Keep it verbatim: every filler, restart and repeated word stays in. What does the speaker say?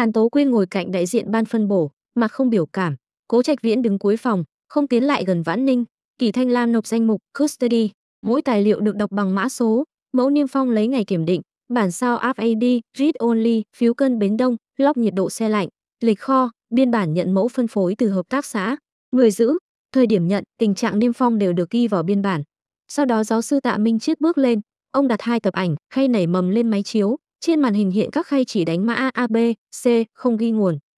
Hàn Tố Quyên ngồi cạnh đại diện ban phân bổ, mặt không biểu cảm. Cố Trạch Viễn đứng cuối phòng, không tiến lại gần Vãn Ninh. Kỷ Thanh Lam nộp danh mục custody, mỗi tài liệu được đọc bằng mã số, mẫu niêm phong lấy ngày kiểm định, bản sao ép a đê, read only, phiếu cân bến đông, log nhiệt độ xe lạnh, lịch kho, biên bản nhận mẫu phân phối từ hợp tác xã, người giữ, thời điểm nhận, tình trạng niêm phong đều được ghi vào biên bản. Sau đó giáo sư Tạ Minh Chiết bước lên, ông đặt hai tập ảnh khay nảy mầm lên máy chiếu, trên màn hình hiện các khay chỉ đánh mã A, B, C, không ghi nguồn.